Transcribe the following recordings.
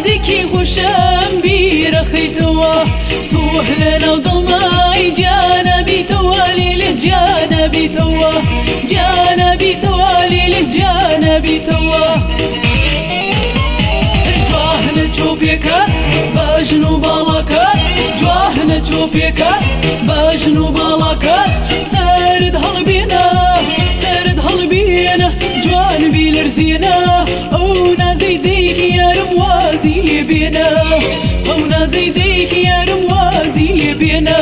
یادێکی خۆشەم بیرەخەیتەوە تۆ لەناو دڵمای جانەبیتەوە لێلێ جانەبیتەوە جانەبیتەوە لێلێ جانەبیتەوە جواهنە چۆپێکە باژن و باڵەکە جواهنە چۆپێکە باژن و باڵەکە سەرت هەڵبێنە سەرت هەڵبێنە جوان بی لەرزێنە ئەو نازەی دەیکە یارم وازی لێ بێنە ئەو نازەی دەیکە یارم وازی لێ بێنە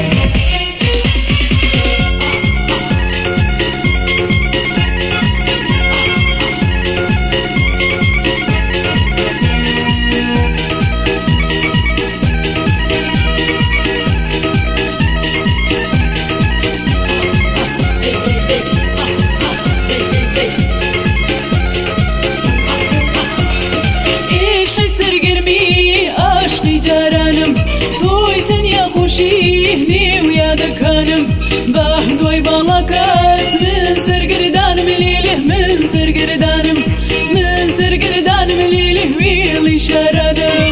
نێو یادەکانم بە دوای باڵەکەت من سەرگردانم لێلێ من سەرگردانم من سەرگردانم لێلێ وێڵی شارادەم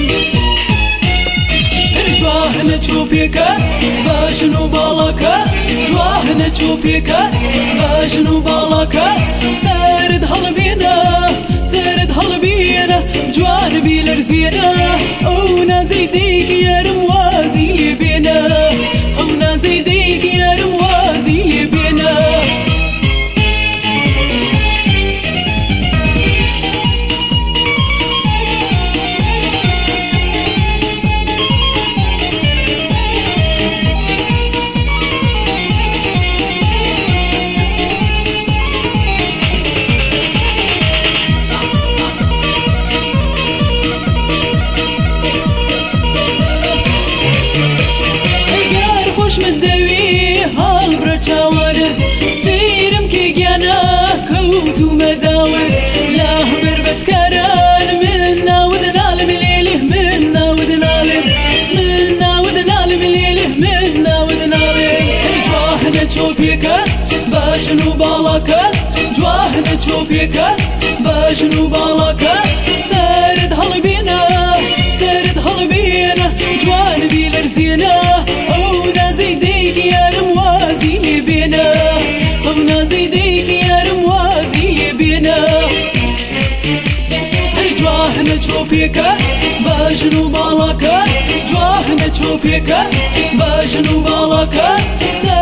جواهنە چۆپێکە باژن و باڵەکە جواهنە چۆپێکە باژن و باڵەکە سەرت هەڵبێنە سەرت هەڵبێنە جوان بی لەرزێنە ئەو نازەی دەیکە یارم وازی لێ بێنە ئەو نازەی دەیکە یارم وازی لێ بێنە سيرم كي جانا كوتو مداور لا بربت كران منا ودنالم ليله منا ودنالم منا ودنالم ليله منا ودنالم جواهنة چوبيكا باژن و باڵەکە جواهنة چوبيكا باژن و باڵەکە سرد هەڵبێنە سرد هەڵبێنە جوان بی لەرزێنە ئەو نازەی دەیکە یارم وازی لێ بێنە ئەو نازەی دەیکە یارم وازی لێ بێنە جواهنە چۆپێکە باژن و باڵەکە جواهنە چۆپێکە باژن و باڵەکە